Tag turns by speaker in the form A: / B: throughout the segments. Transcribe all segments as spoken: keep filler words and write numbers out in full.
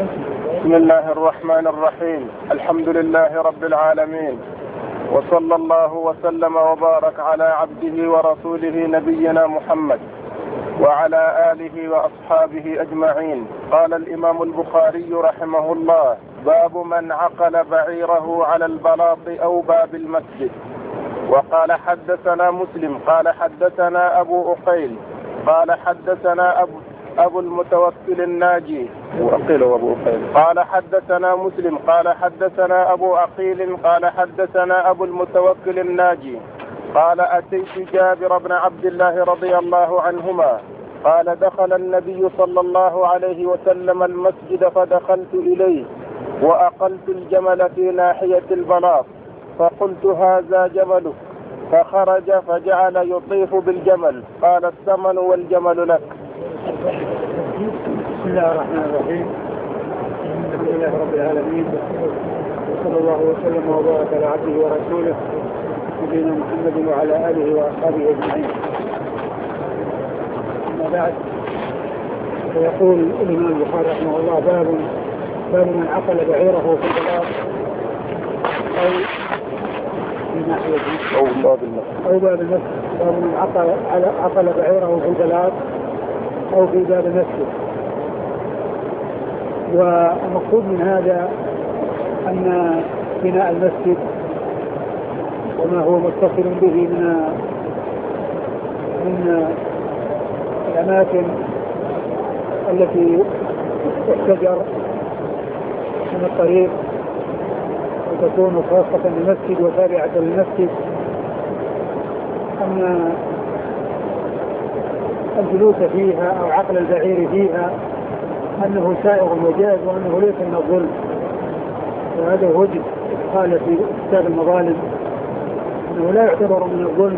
A: بسم الله الرحمن الرحيم. الحمد لله رب العالمين، وصلى الله وسلم وبارك على عبده ورسوله نبينا محمد وعلى آله وأصحابه أجمعين. قال الإمام البخاري رحمه الله: باب من عقل بعيره على البلاط أو باب المسجد. وقال حدثنا مسلم قال حدثنا أبو أقيل قال حدثنا أبو, أبو المتوكل الناجي وأقيل وأبو أقيل قال حدثنا مسلم قال حدثنا أبو أقيل قال حدثنا أبو المتوكل الناجي قال: أتيت جابر بن عبد الله رضي الله عنهما قال: دخل النبي صلى الله عليه وسلم المسجد فدخلت إليه وأقلت الجمل في ناحية البلاط، فقلت: هذا جملك. فخرج فجعل يطيف بالجمل، قال: الثمن والجمل لك.
B: بسم الله الرحمن الرحيم. الحمد لله رب العالمين، وصلى الله وسلم وبارك على عبده ورسوله نبينا محمد وعلى آله وأصحابه أجمعين. أما بعد، فيقول الإمام البخاري رحمه الله: باب باب من عقل بعيره في البلاط أو في ناحية
A: أو باب المسجد
B: أو باب المسجد. باب من عقل عقل بعيره في البلاط أو في باب المسجد. والمقصود من هذا أن بناء المسجد وما هو متصل به من من الأماكن التي تحتجر من الطريق وتكون خاصة للمسجد وتابعة للمسجد، أن الجلوس فيها أو عقل البعير فيها أنه سائغ وجائز وأنه ليس من الظلم، وهذا وجه قال في كتاب المظالم أنه لا يعتبر من الظلم.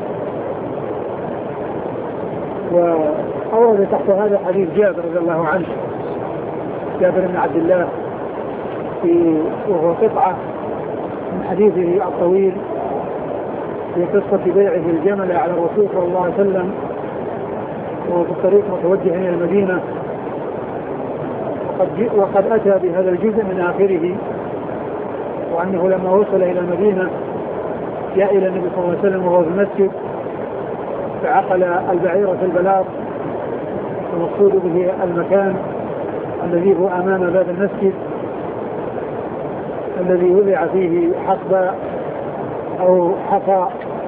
B: وأورد تحت هذا حديث جابر رضي الله عنه، جابر بن عبد الله، في وهو قطعة من حديثه الطويل في قصة بيعه الجمل على الرسول صلى الله عليه وسلم وهو في الطريق متوجه إلى المدينة، وقد أتى بهذا الجزء من آخره، وأنه لما وصل إلى المدينة جاء إلى النبي صلى الله عليه وسلم وهو في المسجد فعقل البعير في البلاط، المقصود به المكان الذي هو أمام باب المسجد الذي وضع فيه حقبة أو حصى،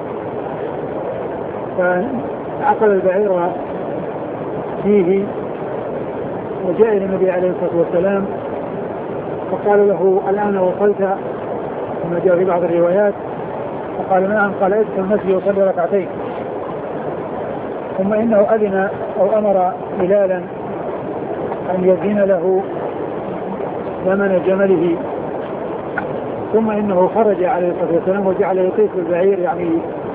B: فعقل البعير فيه وجاء إلى النبي عليه الصلاة والسلام فقال له: الآن وصلت؟ كما جاء في بعض الروايات فقال: نعم. قال: ادخل المسجد وصلي ركعتين. ثم إنه أذن أو أمر بلالا أن يزين له ثمن جمله، ثم إنه خرج عليه الصلاة والسلام وجعل يطيف بالبعير، يعني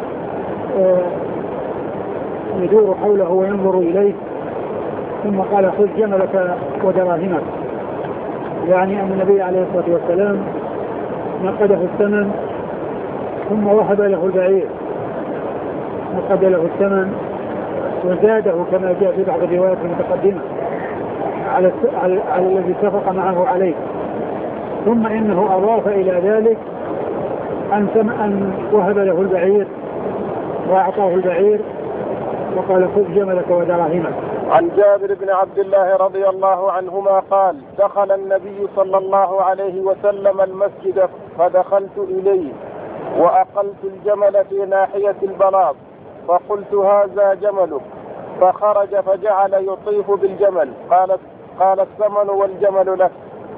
B: يدور حوله وينظر إليه، ثم قال: خذ جملك ودراهمك، يعني أن النبي عليه الصلاة والسلام نقده الثمن ثم وهب له البعير، نقد له الثمن وزاده كما جاء في بعض الروايات المتقدمة على, على, على الذي اتفق معه عليه. ثم إنه أضاف إلى ذلك أن, أن وهب له البعير وأعطاه البعير وقال: خذ جملك ودراهمك.
A: عن جابر بن عبد الله رضي الله عنهما قال: دخل النبي صلى الله عليه وسلم المسجد فدخلت إليه وأقلت الجمل في ناحية البلاط، فقلت: هذا جملك. فخرج فجعل يطيف بالجمل، قال قال الثمن والجمل لك.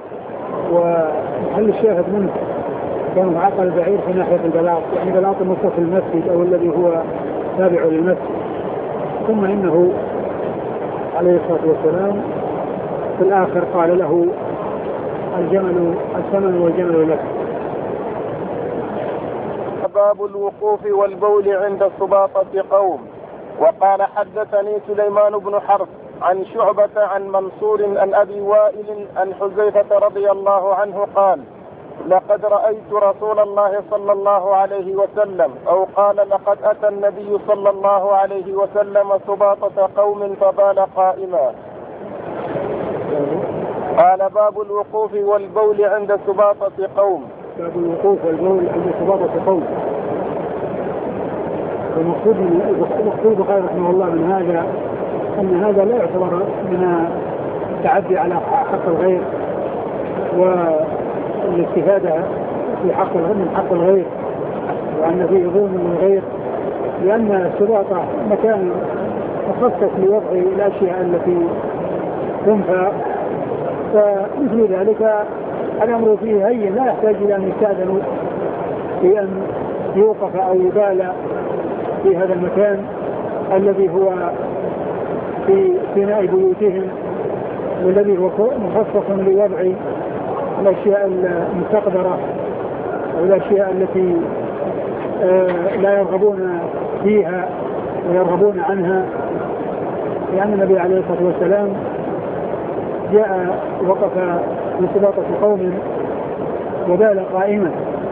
B: وهل الشاهد منه كان عقل البعير في ناحية البلاط، يعني بلاط المصطفى المسجد أو الذي هو تابع للمسجد، ثم إنه عليه الصلاة والسلام في الآخر قال له: الجمل الثمن والجمل لك.
A: باب الوقوف والبول عند سباطة قوم. وقال: حدثني سليمان بن حرب عن شعبة عن منصور عن أبي وائل عن حذيفة رضي الله عنه قال: لقد رأيت رسول الله صلى الله عليه وسلم، أو قال: لقد أتى النبي صلى الله عليه وسلم سباطة قوم فبال قائما. قال باب الوقوف والبول عند سباطة قوم.
B: باب الوقوف والبول عند سباطة قوم. المقصود المقصود قال رحمه الله من هذا أن هذا لا يعتبر من التعدي على حق الغير والاستفادة في حق الغير من حق الغير، وأن فيه ظلم للغير، لأن السباطة مكان مخصص لوضع الأشياء التي تنفى، فمثل ذلك الأمر فيه هين لا يحتاج إلى أن يستأذنوا في أن يوقف أو يبال في هذا المكان الذي هو في بناء بيوتهم، والذي هو مخصص لوضع الأشياء المستقدرة أو الأشياء التي لا يرغبون فيها ويرغبون عنها. لأن النبي عليه الصلاة والسلام جاء وقف في سباطة قوم وبال قائما،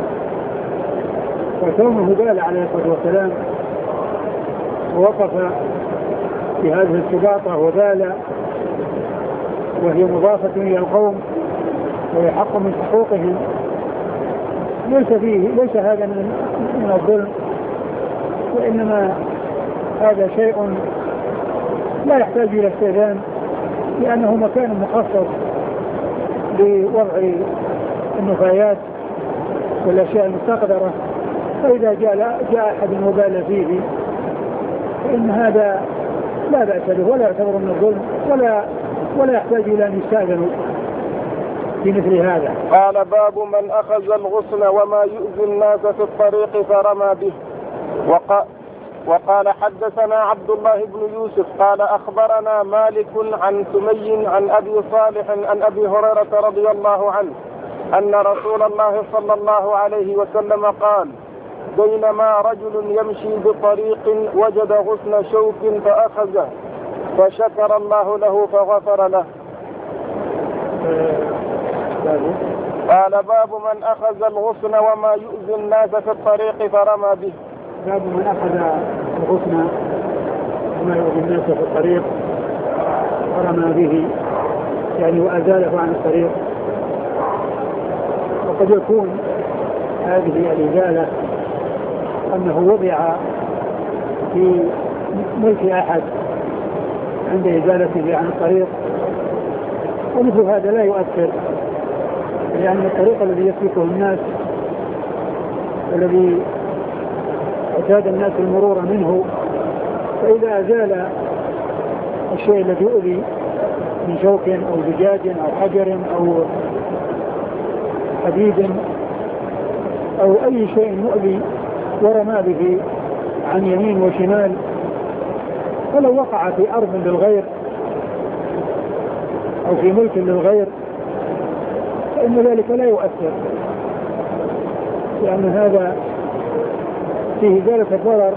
B: وكونه بال عليه الصلاة والسلام ووقف في هذه السباطة وبال وهي مضافة إلى القوم وهي حق من حقوقهم، ليس فيه ليس هذا من, من الظلم، وإنما هذا شيء لا يحتاج إلى استئذان، لأنه مكان مخصص لوضع النفايات والأشياء المستقدرة، فإذا جاء جاء أحد وبال فيه فإن هذا لا بأس به ولا يعتبر من الظلم ولا ولا يحتاج إلى أن يستأذنوا في مثل هذا.
A: قال باب من أخذ الغصن وما يؤذي الناس في الطريق فرمى به. وقال وقال حدثنا عبد الله بن يوسف قال أخبرنا مالك عن سمي عن أبي صالح عن أبي هريرة رضي الله عنه أن رسول الله صلى الله عليه وسلم قال: بينما رجل يمشي بطريق وجد غصن شوك فأخذه فشكر الله له فغفر له. قال باب من أخذ الغصن وما يؤذي الناس في الطريق فرمى به.
B: باب من أخذ الغصن وما يؤذي الناس في الطريق فرمى به، يعني وأزاله عن الطريق. وقد يكون هذه الإزالة أنه وضع في ملك أحد عند إزالته عن الطريق، ومثل هذا لا يؤثر، لأن الطريق الذي يسلكه الناس الذي اعتاد الناس المرور منه، فإذا أزال الشيء الذي يؤذي من شوك أو زجاج أو حجر أو حديد أو أي شيء مؤذي ورمى به عن يمين وشمال، فلو وقع في أرض للغير أو في ملك للغير فإن ذلك لا يؤثر، لأن هذا فيه ذلك الضرر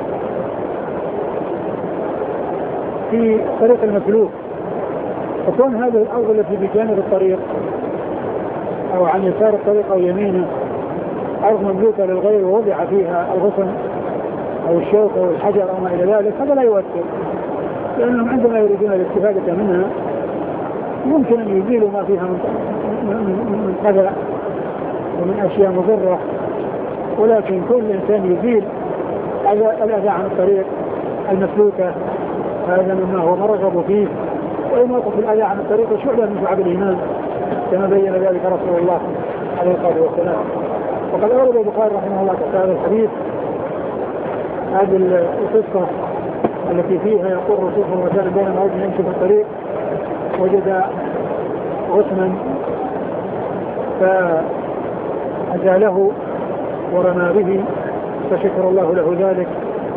B: في طريق المسلوك. فكون هذه الأرض التي بجانب الطريق أو عن يسار الطريق أو يمينه أرض مملوكة للغير ووضع فيها الغصن أو الشوك أو الحجر أو ما إلى ذلك، هذا لا يؤثر، لأنهم عندما يريدون الاستفادة منها يمكن أن يزيلوا ما فيها من قذى ومن أشياء مضرة، ولكن كل إنسان يزيل الأذى عن الطريق المسلوكة هذا مما هو مرغب فيه، وإماطة الأذى عن الطريق شعبة من شعب الإيمان كما بين ذلك رسول الله عليه الصلاة والسلام. وقد أورد البخاري رحمه الله تعالى الحديث هذه القصة التي فيها يقول الرسول صلى الله عليه وسلم بينما رجل يمشي في الطريق وجد غصنا فأزاله ورمى به فشكر الله له ذلك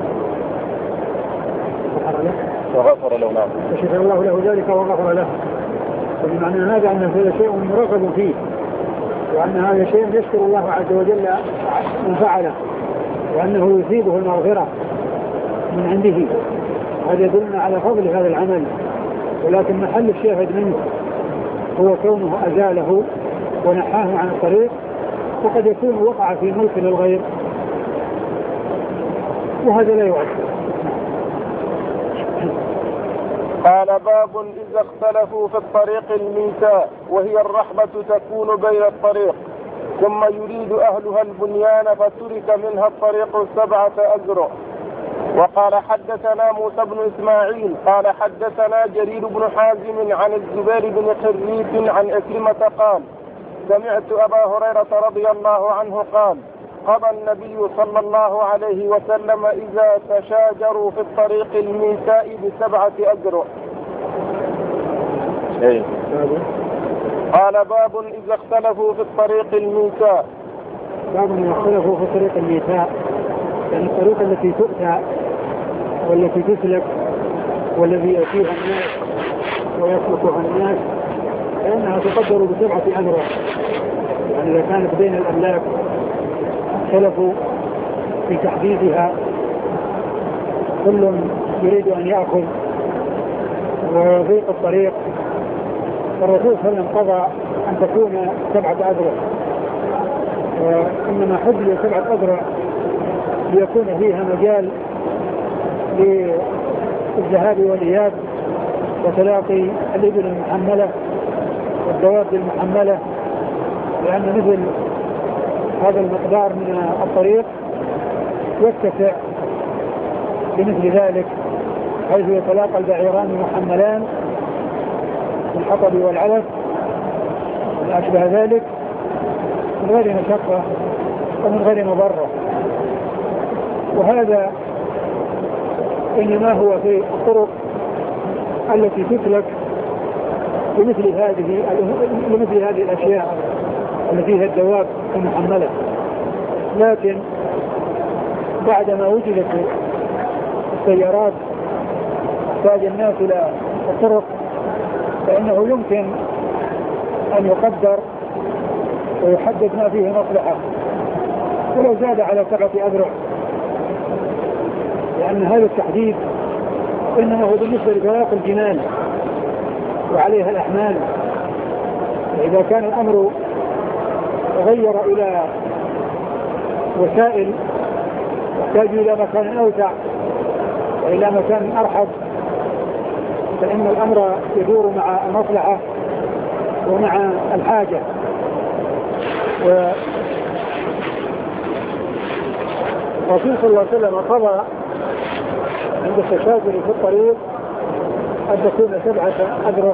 A: وغفر له نعم
B: فشكر الله له ذلك وغفر له. وبمعنى هذا أن هذا شيء مرغب فيه، وأن هذا شيء يشكر الله عز وجل من فعله، وأنه يثيبه المغفرة من عنده. هذا يدلنا على فضل هذا العمل، ولكن محل الشاهد منه هو كونه أزاله ونحاه عن الطريق، وقد يكون وقع في ملك للغير وهذا لا يؤثر.
A: قال باب إذا اختلفوا في الطريق الميتاء وهي الرحبة تكون بين الطريق ثم يريد أهلها البنيان فترك منها الطريق سبعة أذرع. وقال حدثنا موسى بن إسماعيل قال حدثنا جرير بن حازم عن الزبير بن حريث عن أكرمة قال سمعت أبا هريرة رضي الله عنه قال قضى النبي صلى الله عليه وسلم إذا تشاجروا في الطريق الميتاء بسبعة أذرع. قال باب إذا اختلفوا في الطريق الميتاء.
B: باب إذا اختلفوا في الطريق الميتاء، يعني الطريق التي تؤتى والتي تسلك والذي يأتيها الناس ويسلكها الناس فإنها تقدر بسبعة أذرع. يعني إذا كانت بين الأملاك اختلفوا في تحديدها، كل يريد أن يأخذ ويضيق الطريق، فالرسول صلى الله عليه وسلم قضى أن تكون سبعة أذرع، وإنما حدد سبعة أذرع ليكون فيها مجال للذهاب والإياب وتلاقي الإبل المحملة والدواب المحملة، لأن مثل هذا المقدار من الطريق يتسع بمثل ذلك، حيث يتلاقى البعيران المحملان بالحطب والعلف وما أشبه ذلك من غير مشقة ومن غير مضرة. وهذا إنما هو في الطرق التي تسلك لمثل هذه لمثل هذه الأشياء التي فيها الدواب المحملة. لكن بعدما وجدت السيارات احتاج الناس إلى الطرق، فإنه يمكن أن يقدر ويحدد ما فيه مصلحة ولو زاد على سبعة أذرع، لأن هذا التحديد إنما هو بالنسبة لطريق الجنان وعليها الأحمال. وإذا كان الأمر تغير إلى وسائل يحتاج إلى مكان أوسع وإلى مكان أرحب، فإن الأمر يدور مع المصلحة ومع الحاجة. والرسول صلى الله عليه وسلم قضى عند التشاجر في الطريق أن تكون سبعة أذرع.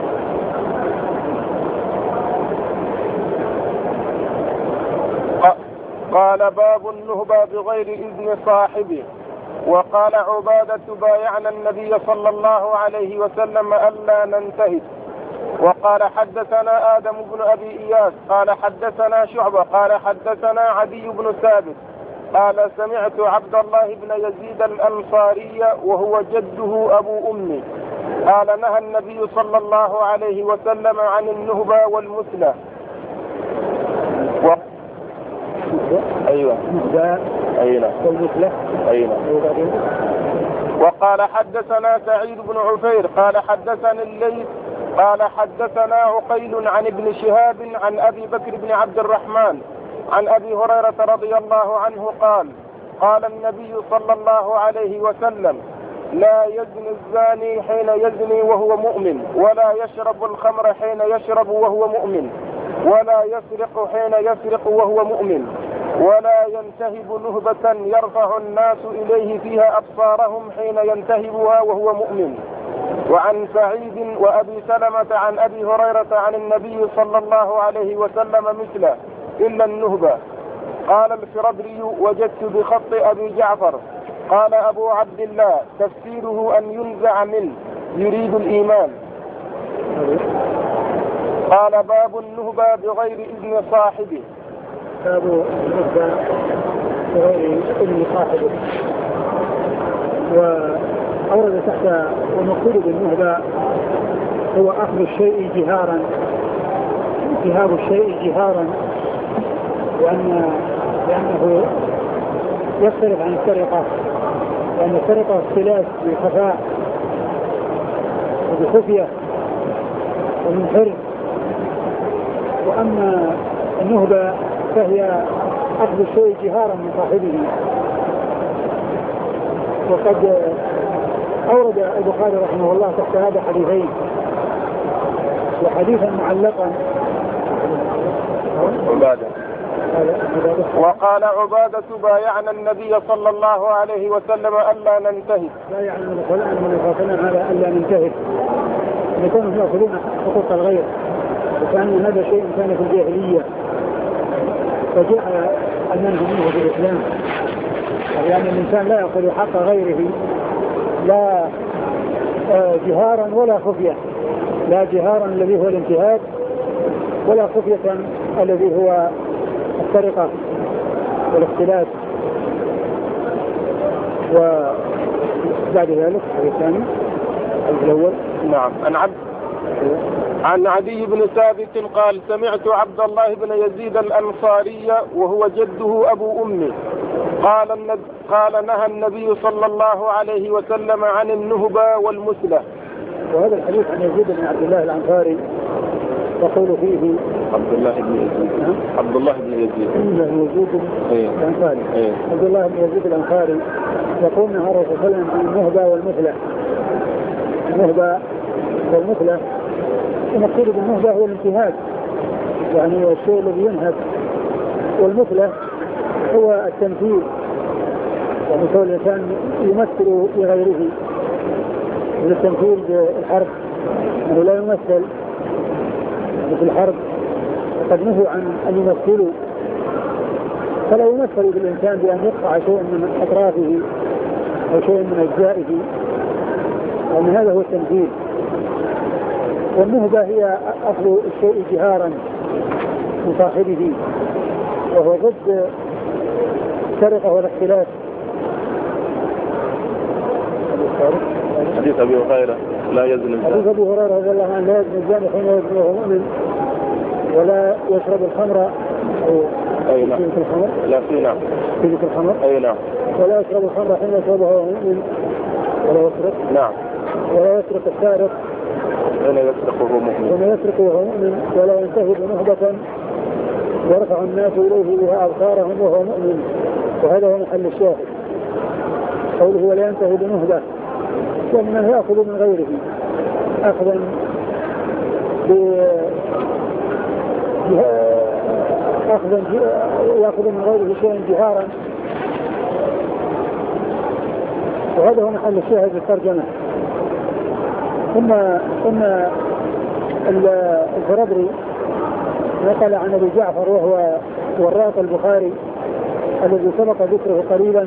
A: قال باب النهبة بغير إذن صاحبه. وقال عبادة بايعنا النبي صلى الله عليه وسلم ألا ننتهب. وقال حدثنا آدم بن أبي إياس قال حدثنا شعبة قال حدثنا عدي بن ثابت قال سمعت عبد الله بن يزيد الأنصاري وهو جده أبو أمي قال نهى النبي صلى الله عليه وسلم عن النهبة والمثلى. و... أيوة أيوة
B: والمثلى
A: أيوة. وقال حدثنا سعيد بن عفير قال حدثني الليث قال حدثنا عقيل عن ابن شهاب عن أبي بكر بن عبد الرحمن عن أبي هريرة رضي الله عنه قال قال النبي صلى الله عليه وسلم لا يزني الزاني حين يزني وهو مؤمن ولا يشرب الخمر حين يشرب وهو مؤمن ولا يسرق حين يسرق وهو مؤمن ولا ينتهب نهبة يرفع الناس إليه فيها أبصارهم حين ينتهبها وهو مؤمن. وعن سعيد وأبي سلمة عن أبي هريرة عن النبي صلى الله عليه وسلم مثله إلا النهبة. قال الفربري وجدت بخط أبي جعفر. قال أبو عبد الله تفسيره أن ينزع منه يريد الإيمان. قال باب النهبة بغير إذن صاحبه.
B: باب النهبة بغير إذن صاحبه. وأورد تحت المقصود بالنهبة هو أخذ الشيء جهارا، انتهاب الشيء جهارا، لأن لأنه يختلف عن السرقة، لأن السرقة اختلاف بخفاء وبخفية ومن حرز، وأما النهبة فهي أخذ الشيء جهارا من صاحبه. وقد أورد البخاري رحمه الله تحت هذا حديثين، وحديثا معلقا
A: عبادة. وقال عبادة بايعنا النبي صلى الله عليه وسلم ألا ننتهي.
B: بايعنا النبي صلى الله عليه وسلم على ألا ننتهي، يكونوا يأخذون حقوق الغير، وكان هذا شيء كان في الجاهلية فجاء المنهج منه في الإسلام، يعني الإنسان لا يأخذ حق غيره لا جهارا ولا خفية، لا جهارا الذي هو الانتهاك ولا خفية الذي هو السرقة والاختلاس. وبعد ذلك الثاني الأول
A: نعم عن عبد عن عدي بن ثابت قال سمعت عبد الله بن يزيد الأنصاري وهو جده أبو أمي قال قال نهى النبي صلى الله عليه وسلم عن النهبة والمثلة.
B: وهذا الحديث عن يزيد بن عبد الله الأنصاري يقول فيه
A: عبد الله بن يزيد عبد الله بن يزيد
B: يزيد الأنصاري عبد الله بن يزيد الأنصاري يقول نهى الرسول صلى الله عليه وسلم عن النهبة والمثلة. النهبة والمثلة المقصود بالنهبة هو الانتهاك، يعني الشيء الذي ينهب، والمثلة هو التمثيل، يعني كل الإنسان يمثل لغيره، من التمثيل بالحرب أنه لا يمثل في الحرب، قد نهوا عن أن يمثلوا، فلا يمثل بالإنسان بأن يقطع شيء من أطرافه أو شيء من أجزائه، وأن هذا هو التمثيل. والنهبة هي أخذ الشيء جهارا من صاحبه، وهو ضد السرقة والاختلاس.
A: حديث أبي هريرة لا يزني الزاني.
B: حديث أبي هريرة رضي الله عنه لا يزني الزاني حين يزني وهو مؤمن، ولا يشرب الخمر أو
A: أي نعم
B: الخمر
A: لا في نعم
B: في ذكر الخمر
A: أي نعم
B: ولا يشرب الخمر حين يشربها وهو مؤمن ولا يسرق
A: نعم
B: ولا يسرق السارق
A: حين يسرق وهو مؤمن
B: حين يسرق وهو مؤمن ولا ينتهب نهبة يرفع الناس إليه بها أبصارهم وهو مؤمن. وهذا هو محل الشاهد، قوله ولا ينتهب نهبة، ومن يأخذ من غيره أخذا أخذا يأخذ من غيره شيئا جهارا، وهذا هو محل الشاهد في الترجمة. ثم ثم الفربري نقل عن أبي جعفر وهو وراق البخاري الذي سبق ذكره قريبا،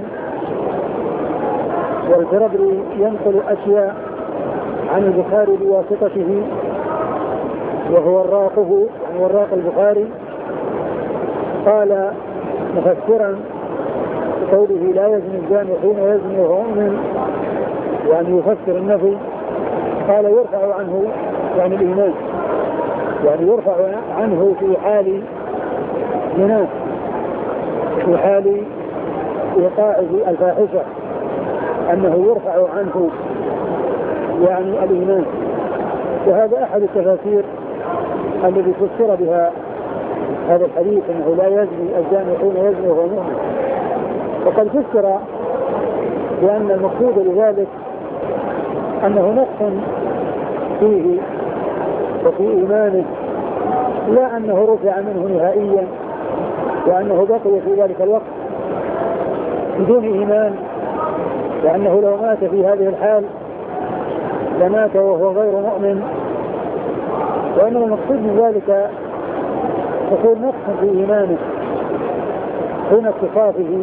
B: والفربري ينقل أشياء عن البخاري بواسطته وهو وراقه وراق البخاري. قال مفسرا قوله لا يزني الزاني حين يزني وهو مؤمن، يعني يفسر النفي، قال يرفع عنه يعني الإيمان، يعني يرفع عنه في حال زناه، في حال إيقاعه الفاحشة، أنه يرفع عنه يعني الإيمان. وهذا أحد التفاسير الذي فسر بها هذا الحديث أنه لا يزني الزاني حين يزني وهو مؤمن. وقد فسر بأن المقصود بذلك أنه نقص فيه وفي إيمانه، لا أنه رفع منه نهائيا وأنه بقي في ذلك الوقت بدون إيمان، وأنه لو مات في هذه الحال لمات وهو غير مؤمن. وأنه المقصود من ذلك حصول نقص في إيمانه حين اتصافه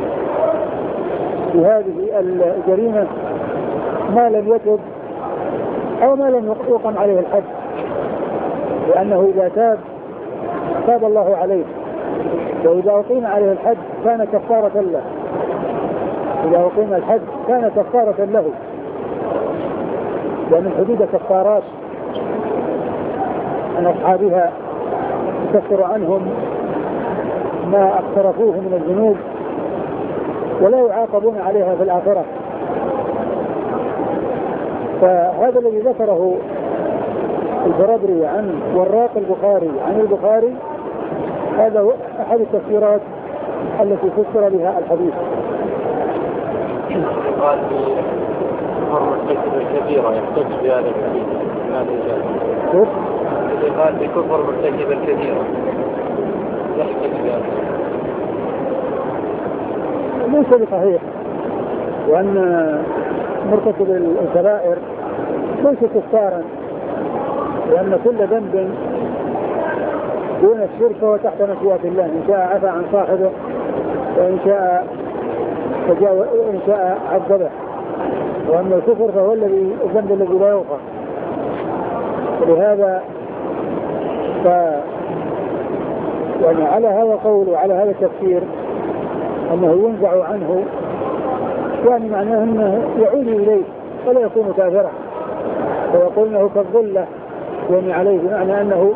B: بهذه الجريمة ما لم يتب أو ما لم يقم عليه الحد، لأنه إذا تاب تاب الله عليه، وإذا أقيم عليه الحد كان كفارة له، إذا أقيم الحد كان كفارة له، لأن الحدود كفارات عن أصحابها تكفر عنهم ما اقترفوه من الذنوب ولا يعاقبون عليها في الآخرة. فهذا الذي ذكره الفربري عن وراق البخاري عن البخاري هذا هو أحد التفسيرات التي فسر بها الحديث.
A: قال
C: كفر مرتكب الكبيرة يحتج بهذا الحديث ماذا يجاز؟ الذي قال بكفر مرتكب الكبيرة يحتج بهذا
B: ليس بصحيح، وأن مرتكب الكبائر ليس كفارا، لأن كل ذنب دون الشرك هو تحت مشيئة الله، إن شاء عفى عن صاحبه وإن شاء تجاوز وإن شاء عذبه. وأما الكفر فهو الذي الذنب الذي لا يغفر. ولهذا ف يعني على هذا قول وعلى هذا التفسير أنه ينزع عنه، يعني معناه أنه يعود إليه ولا يكون كافرا، ويقول أنه كالظلة يعني عليه، بمعنى أنه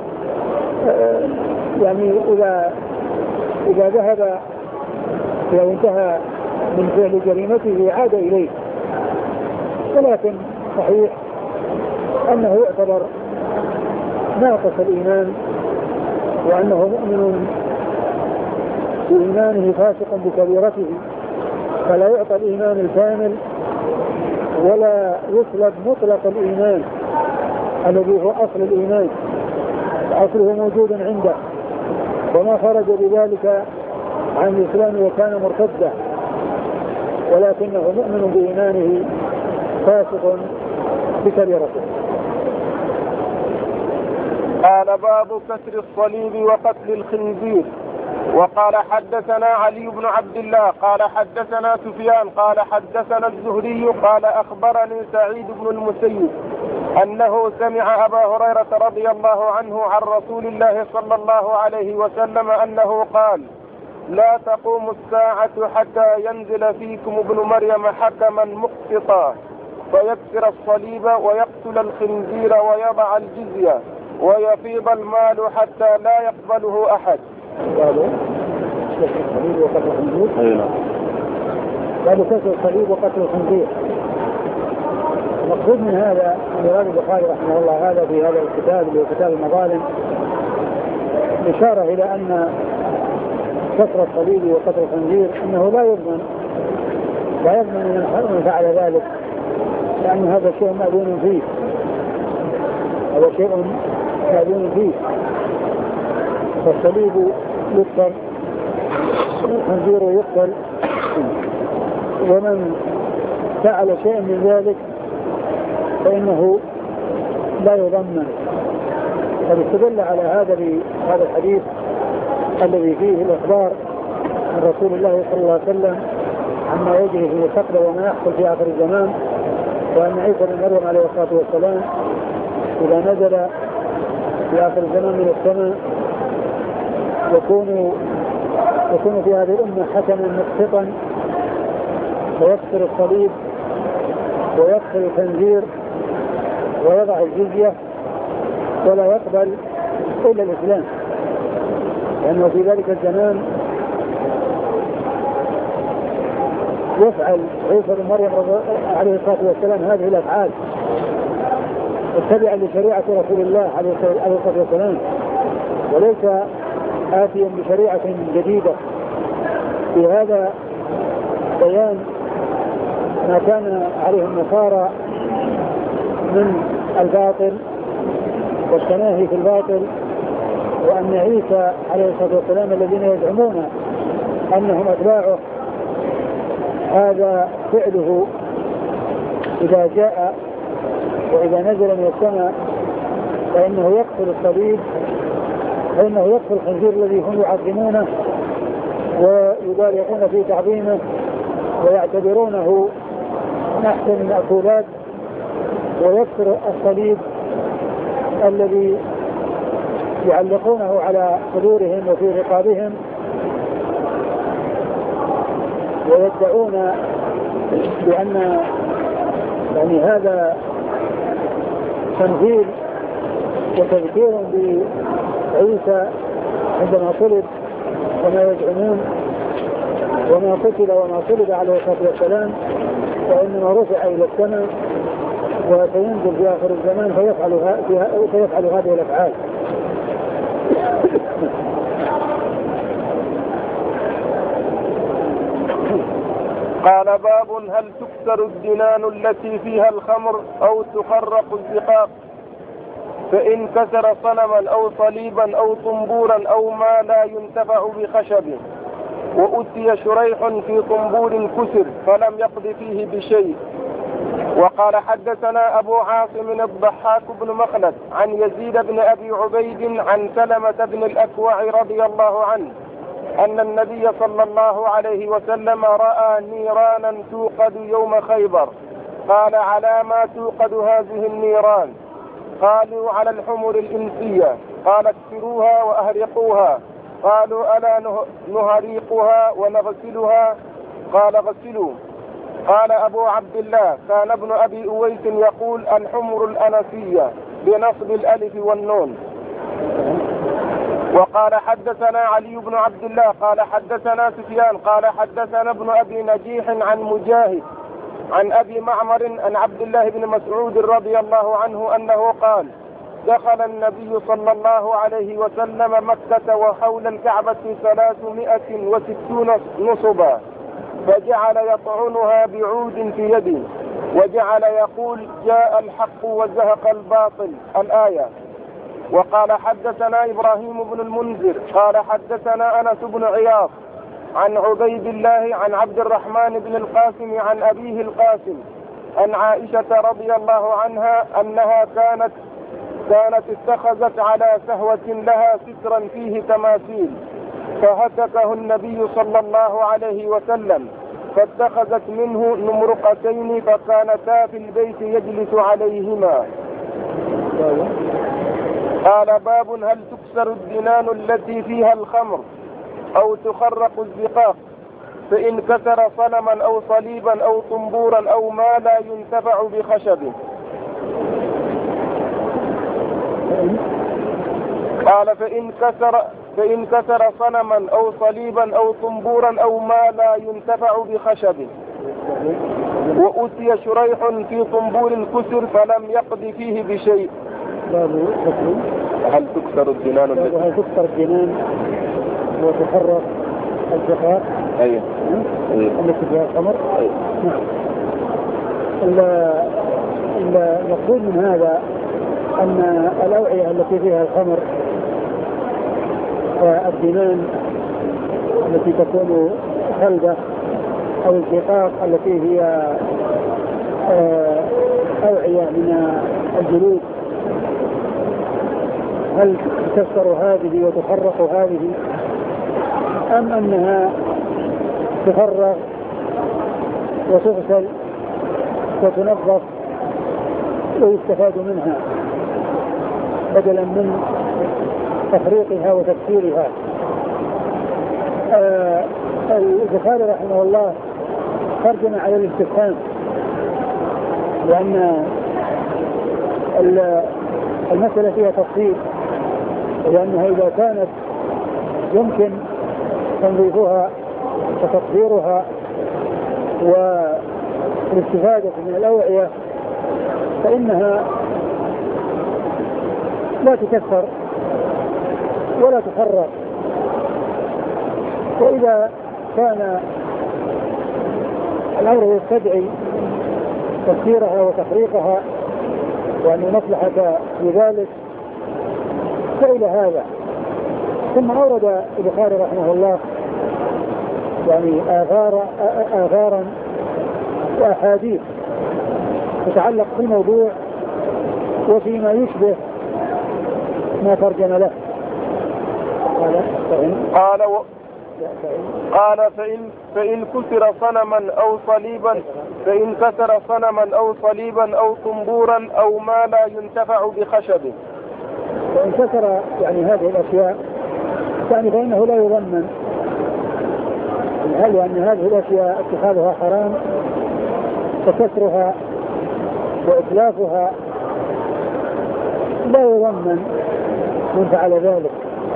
B: يعني إذا إذا ذهب لو انتهى من فعل جريمته عاد إليه. ولكن صحيح أنه يعتبر ناقص الإيمان، وأنه مؤمن بإيمانه فاسق بكبيرته، فلا يعطى الإيمان الكامل ولا يسلب مطلق الإيمان الذي هو أصل الإيمان، أصله موجود عنده، وما خرج بذلك عن الإسلام وكان مرتدا، ولكنه مؤمن بإيمانه فاسق بكبيرته.
A: قال باب كسر الصليب وقتل الخنزير. وقال حدثنا علي بن عبد الله قال حدثنا سفيان قال حدثنا الزهري قال أخبرني سعيد بن المسيب أنه سمع أبا هريرة رضي الله عنه عن رسول الله صلى الله عليه وسلم أنه قال: لا تقوم الساعة حتى ينزل فيكم ابن مريم حكما مقسطا فيكسر الصليب ويقتل الخنزير ويضع الجزية ويفيض المال حتى لا يقبله أحد.
B: قالوا كسر الصليب وقتل الخنزير. قالوا كسر الصليب وقتل الخنزير. المقصود من هذا مراد البخاري رحمه الله هذا في هذا الكتاب اللي هو كتاب المظالم إشارة إلى أن كسر الصليب وقتل الخنزير أنه لا يضمن لا يضمن من فعل ذلك، لأن هذا شيء مأذون فيه هذا شيء مأذون فيه فالصليب يقتل والخنزير يقتل، ومن فعل شيء من ذلك فإنه لا يضمن. قد استدل على هذا بهذا الحديث الذي فيه الإخبار من رسول الله صلى الله عليه وسلم عما يجري في المستقبل وما يحصل في آخر الزمان، وأن عيسى بن مريم عليه الصلاة والسلام إذا نزل في آخر الزمان من السماء يكون يكون في هذه الأمة حكما مقسطا ويكسر الصليب ويقتل الخنزير ويضع الجزية ولا يقبل إلا الإسلام، لأنه في ذلك الزمان يفعل عيسى بن مريم عليه الصلاة والسلام هذه الأفعال اتبعا لشريعة رسول الله عليه الصلاة والسلام، وليس آتيا بشريعة جديدة. في هذا بيان ما كان عليه النصارى من الباطل والتناهي في الباطل، وأن عيسى عليه الصلاة والسلام الذين يزعمون أنهم أتباعه هذا فعله إذا جاء وإذا نزل من السماء فإنه يقتل الصليب فإنه يقتل الخنزير الذي هم يعظمونه ويبالغون في تعظيمه ويعتبرونه من أحسن المأكولات، ويكسر الصليب الذي يعلقونه على صدورهم وفي رقابهم ويدعون بأن يعني هذا تنزيل وتذكير بعيسى عندما صلب وما يزعمون وما قتل وما صلب عليه الصلاة والسلام، وإنما رفع إلى السماء وسينزل في آخر الزمان فيفعل, فيفعل هذه الأفعال.
A: قال باب هل تكسر الدنان التي فيها الخمر أو تخرق الزقاق؟ فإن كسر صنما أو صليبا أو طنبورا أو ما لا ينتفع بخشب. وأتي شريح في طنبور كسر فلم يقض فيه بشيء. وقال حدثنا أبو عاصم الضحاك بن مخلد عن يزيد بن أبي عبيد عن سلمة بن الأكوع رضي الله عنه أن النبي صلى الله عليه وسلم رأى نيرانا توقد يوم خيبر. قال على ما توقد هذه النيران؟ قالوا على الحمر الإنسية. قال اكسروها وأهرقوها. قالوا ألا نهريقها ونغسلها؟ قال غسلوا. قال أبو عبد الله كان ابن أبي أويس يقول الحمر الأنسية بنصب الألف والنون. وقال حدثنا علي بن عبد الله قال حدثنا سفيان قال حدثنا ابن أبي نجيح عن مجاهد عن أبي معمر عن عبد الله بن مسعود رضي الله عنه أنه قال دخل النبي صلى الله عليه وسلم مكة وحول الكعبة ثلاثمائة وستون نصبا فجعل يطعنها بعود في يده وجعل يقول جاء الحق وزهق الباطل الآية. وقال حدثنا إبراهيم بن المنذر قال حدثنا أنس بن عياض عن عبيد الله عن عبد الرحمن بن القاسم عن أبيه القاسم عن عائشة رضي الله عنها أنها كانت كانت اتخذت على سهوة لها سترا فيه تماثيل فهتكه النبي صلى الله عليه وسلم فاتخذت منه نمرقتين فكانتا في البيت يجلس عليهما. قال باب هل تكسر الدنان التي فيها الخمر أو تخرق الزقاق؟ فإن كسر صنما أو صليبا أو طنبورا أو ما لا ينتفع بخشبه. قال فإن كسر فإن كسر صنما أو صليبا أو طنبورا أو ما لا ينتفع بخشبه. وأتي شريح في طنبور كسر فلم يقض فيه بشيء. هل تكسر الدنان
B: هل تكسر الدنان وتحرك الزقاق؟
A: أيوه
B: التي فيها الخمر. نعم. المقصود من هذا أن الأوعية التي فيها الخمر والدنان التي تكون خلدة أو الزقاق التي هي أوعية من الجلود هل تكسر هذه وتحرق هذه أم أنها تفرغ وتغسل وتنظف ويستفاد منها بدلا من تفريقها وتكسيرها؟ آه البخاري رحمه الله ترجم على الاستفهام لأن المسألة فيها تفصيل لأنها إذا كانت يمكن تنظيفها وتطهيرها والاستفادة من الأوعية فإنها لا تكسر ولا تفرق. وإذا كان الأمر يستدعي تكسيرها وتفريقها وأن مصلحة في ذلك فإلى هذا. ثم أورد البخاري رحمه الله يعني آثار آثارا وأحاديث تتعلق بالموضوع وفيما يشبه ما ترجم له. قال
A: قال و... قال فإن فإن كسر صنما أو صليبا فإن كسر صنما أو صليبا أو طنبورا أو ما لا ينتفع بخشبه.
B: فإن كسر يعني هذه الأشياء يعني فإنه لا يضمن. هل أن هذه الأشياء اتخاذها حرام فكسرها وإتلافها لا يضمن من فعل ذلك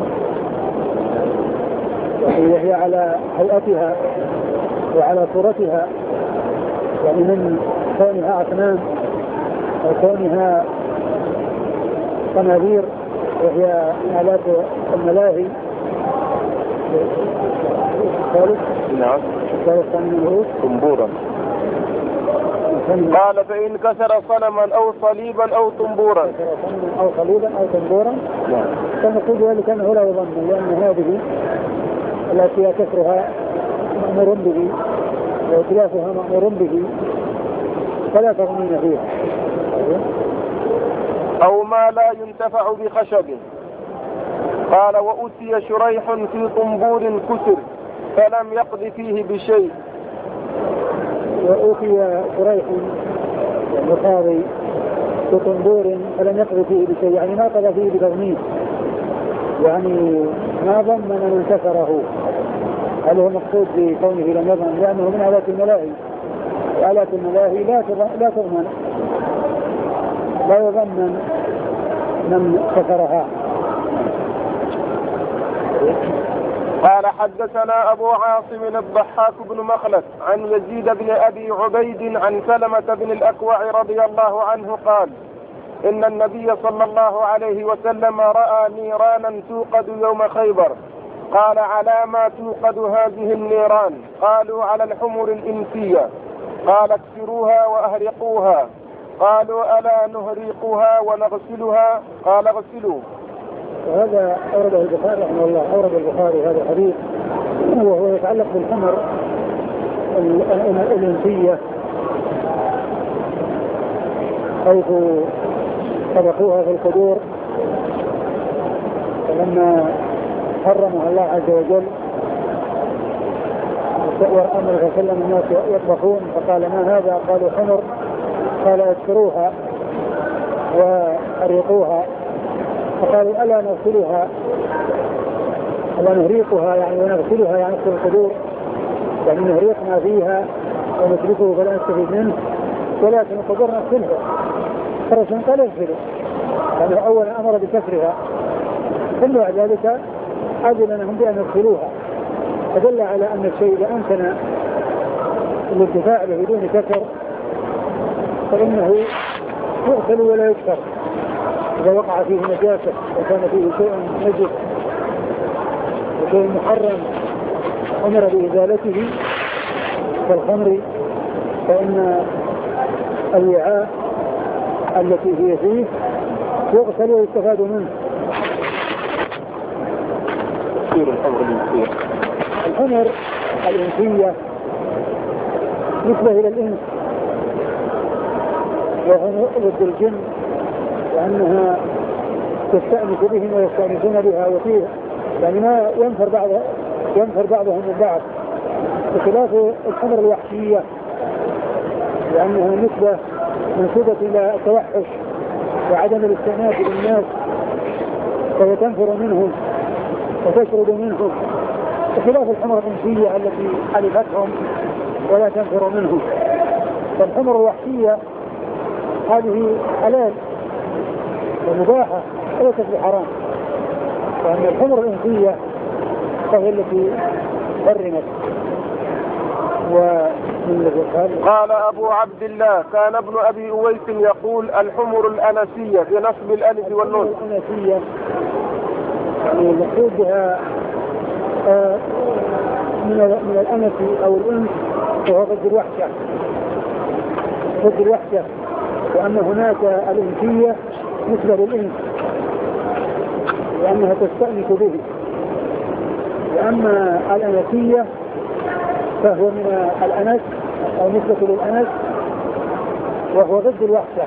B: وهي على هيئتها وعلى صورتها يعني من كونها أصنام أو كونها قنادير وهي آلات الملاهي الثالث
A: نعم.
B: الثالث كان منه
A: طنبورا. قال فإن كسر صنما أو صليبا أو طنبورا.
B: كسر صنما أو صليبا أو طنبورا. نعم. كان يقول ذلك أنه لا يظن، لأن هذه التي كسرها مأمور به وإتلافها مأمور به فلا تضمين فيها.
A: أو ما لا ينتفع بخشبه. قال وأتي شريح في طنبور كسر فلم يقض فيه بشيء.
B: وأتي شريح البخاري في طنبور فلم يقض فيه بشيء، يعني ما قضى فيه بتضمين، يعني ما ضمن من انكسره. هل هو مقصود بكونه لم يضمن؟ لأنه من آلات الملاهي، وآلات الملاهي لا لا تضمن، لا يضمن من كسرها.
A: قال حدثنا أبو عاصم الضحاك بن مخلد عن يزيد بن أبي عبيد عن سلمة بن الأكوع رضي الله عنه قال إن النبي صلى الله عليه وسلم رأى نيرانا توقد يوم خيبر. قال على ما توقد هذه النيران؟ قالوا على الحمر الإنسية. قال اكسروها وأهرقوها. قالوا ألا نهريقها ونغسلها؟ قال اغسلوا.
B: وهذا أورد البخاري رحمه الله، أورد البخاري هذا الحديث وهو يتعلق بالحمر الإنسية، حيث طبخوها في القدور، فلما حرمها الله عز وجل وأمر صلى الله عليه وسلم الناس يطبخون فقال ما هذا؟ قالوا حمر. قال اكسروها وأريقوها. فقالوا ألا نغسلها ألا نهريقها يعني ونغسلها يعني نغسل القدور، يعني نهريق ما فيها ونتركه فلا نستفيد منه، ولكن القدور نغسلها. فرسول قال اغسلوا، يعني أولا أمر بكسرها ثم بعد ذلك أذن لهم بأن يغسلوها، فدل على أن الشيء إذا أمكن الانتفاع به بدون كسر فإنه يغسل ولا يكسر. إذا وقع فيه نجاسة وكان فيه شيء نجس وشيء محرم أمر بإزالته كالخمر، فإن الوعاء التي هي فيه يغسل ويستفاد منه.
A: الحمر الإنسية
B: الحمر الإنسية نسبة إلى الإنس وهم ضد الجن، لأنها تستأنس بهم ويستأنسون بها، وفيه يعني ما ينفر بعض ينفر بعضهم من بعض، بخلاف الحمر الوحشية لأنها نسبة منسوبة إلى التوحش وعدم الاستئناس بالناس، فهي تنفر منهم وتشرد منهم، بخلاف الحمر الإنسية التي حلفتهم ولا تنفر منهم. فالحمر الوحشية هذه حلال ومباحة وليست بحرام، وأن الحمر الإنسية فهي التي حرمت. ومن
A: قال أبو عبد الله كان ابن أبي أويس يقول الحمر الأنسية بنصب الألف والنون.
B: الأنسية يعني المقصود بها آه من من الأنس أو الأنس وهو ضد الوحشة، ضد الوحشة، وأن هناك الإنسية نسبة للإنس لأنها تستأنس به، وأما الأنسية فهو من الأنس أو نسبة للأنس وهو ضد الوحشة.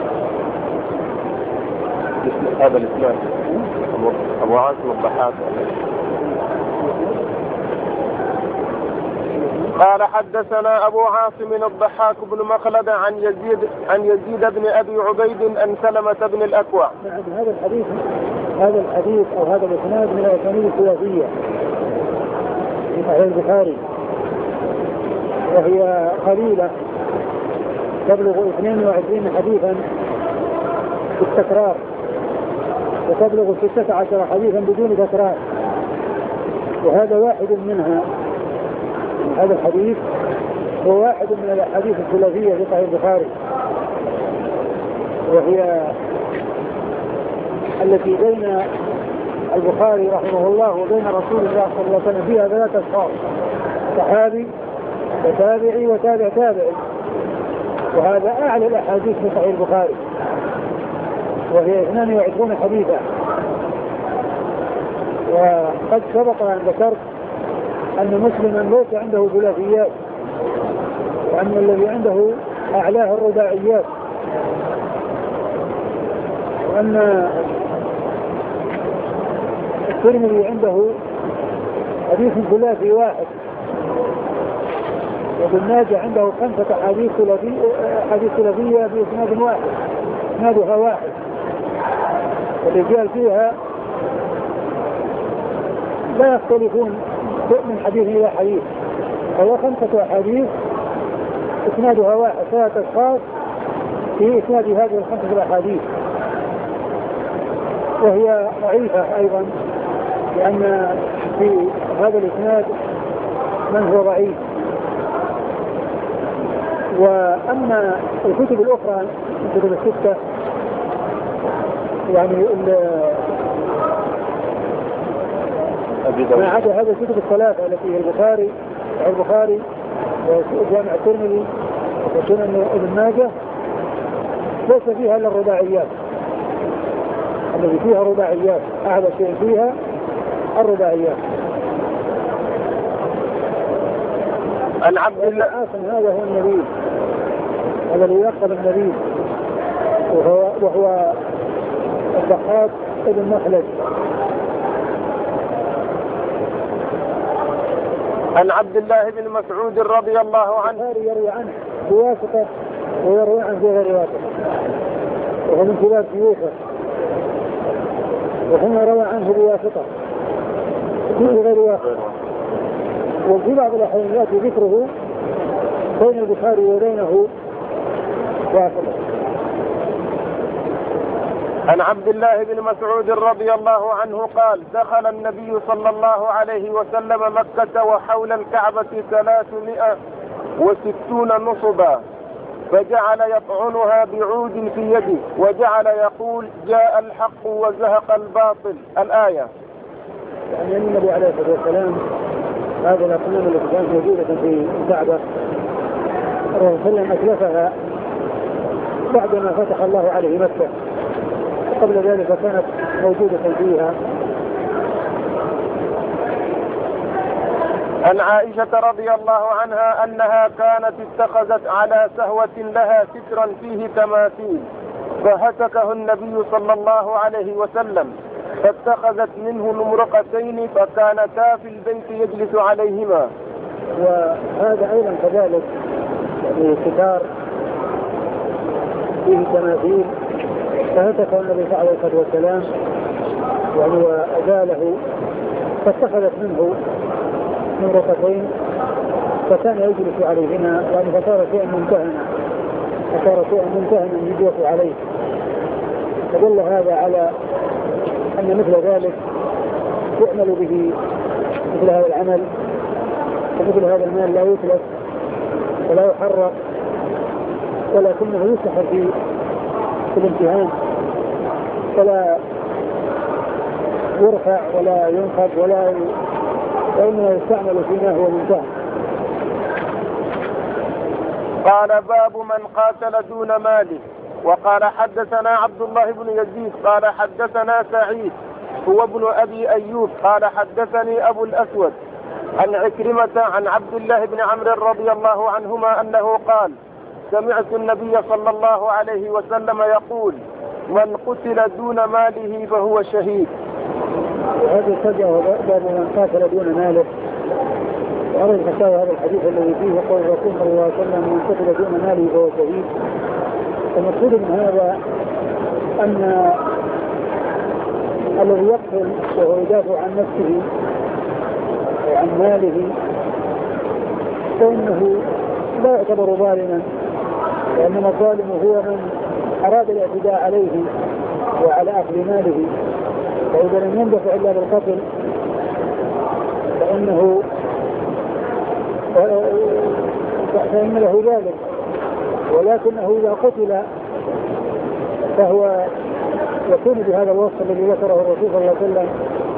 A: هذا الإسلام أبو عاصم الضحاك. قال حدثنا أبو عاصم الضحاك بن مخلد عن يزيد عن يزيد بن أبي عبيد عن سلمة بن الأكوع.
B: نعم، هذا الحديث هذا الحديث أو هذا الإسناد من الأسانيد الثلاثية في صحيح البخاري، وهي قليلة تبلغ اثنين وعشرين حديثا بالتكرار، وتبلغ ستة عشر حديثا بدون تكرار، وهذا واحد منها. هذا الحديث هو واحد من الأحاديث الثلاثية في صحيح البخاري، وهي التي بين البخاري رحمه الله وبين رسول الله صلى الله عليه وسلم فيها ثلاثة أشخاص، صحابي وتابعي وتابع تابعي، وهذا أعلى الأحاديث في صحيح البخاري وهي اثنان وعشرون حديثا. وقد سبق أن ذكرت أن مسلما ليس عنده ثلاثيات، وأن الذي عنده أعلاه الرباعيات، وأن الترمذي عنده حديث ثلاثي واحد، وابن ماجه عنده خمسة حديث حديث ثلاثية بإسناد واحد، إسنادها واحد، والرجال فيها لا يختلفون من حديث إلى حديث، فهو خمسة أحاديث إسنادها واحد، ثلاثة أشخاص في إسناد هذه الخمسة الأحاديث، وهي ضعيفة أيضا لأن في هذا الإسناد من هو ضعيف. وأما الكتب الأخرى الكتب الستة يعني ما عدا هذا الكتب الثلاثة التي هي البخاري البخاري وجامع الترمذي وسنن ابن ماجه ليس فيها الا الرباعيات، الذي فيها رباعيات، أعلى شيء فيها الرباعيات.
A: عن عبد الله
B: هذا هو النبي، هذا اللي يلقب النبي، وهو, وهو الضحاك ابن مخلد.
A: عن عبد الله بن مسعود رضي الله عنه
B: يروي عنه بواسطة ويروي عنه بغير واسطة، وهو من كبار شيوخه، وهنا روى عنه بواسطة بغير واسطة، وفي بعض الأحيان يأتي ذكره بين البخاري وبينه واسطة.
A: عن عبد الله بن مسعود رضي الله عنه قال: دخل النبي صلى الله عليه وسلم مكة وحول الكعبة ثلاثمائة وستون نصبا، فجعل يطعنها بعود في يده وجعل يقول: جاء الحق وزهق الباطل، الآية.
B: يعني النبي عليه الصلاة والسلام هذه الأصنام التي كانت موجودة في الكعبة الرسول صلى الله عليه وسلم أتلفها بعدما فتح الله عليه مكة، قبل ذلك كانت موجودة فيها.
A: عن عائشة رضي الله عنها أنها كانت اتخذت على سهوة لها سترا فيه تماثيل، فهتكه النبي صلى الله عليه وسلم، فاتخذت منه نمرقتين فكانتا في البيت يجلس عليهما.
B: وهذا أيضا كذلك يعني ستار فيه تماثيل، فهتكه النبي صلى الله عليه وسلم يعني وأزاله، فاتخذت منه نمرقتين فكان يجلس عليهما، يعني فصار شيئا منتهنا فصار شيئا منتهنا يجلس عليه. فدل هذا على أن مثل ذلك يعمل به مثل هذا العمل، ومثل هذا المال لا يتلف ولا يحرق، ولكنه يسحر في الامتهان، فلا يرفع ولا ينخب ولا وإنما يستعمل فيما هو منتهى.
A: قال: باب من قاتل دون ماله. وقال: حدثنا عبد الله بن يزيد قال حدثنا سعيد هو ابن أبي أيوب قال حدثني أبو الأسود عن عكرمة عن عبد الله بن عمرو رضي الله عنهما أنه قال: سمعت النبي صلى الله عليه وسلم يقول: من قتل دون ماله فهو شهيد.
B: وهذا السجع باب من قاتل دون ماله، وأرد فتاوى هذا الحديث الذي فيه قول الرسول صلى الله عليه وسلم: من قتل دون ماله فهو شهيد. المقصود من هذا أن الذي يقتل وهو يدافع عن نفسه وعن ماله فإنه لا يعتبر ظالما، وإنما الظالم هو من أراد الاعتداء عليه وعلى أخذ ماله، فإذا لم يندفع إلا بالقتل فإنه فإن له ذلك، ولكنه إذا قتل فهو يكون بهذا الوصف الذي ذكره الرسول صلى الله عليه وسلم: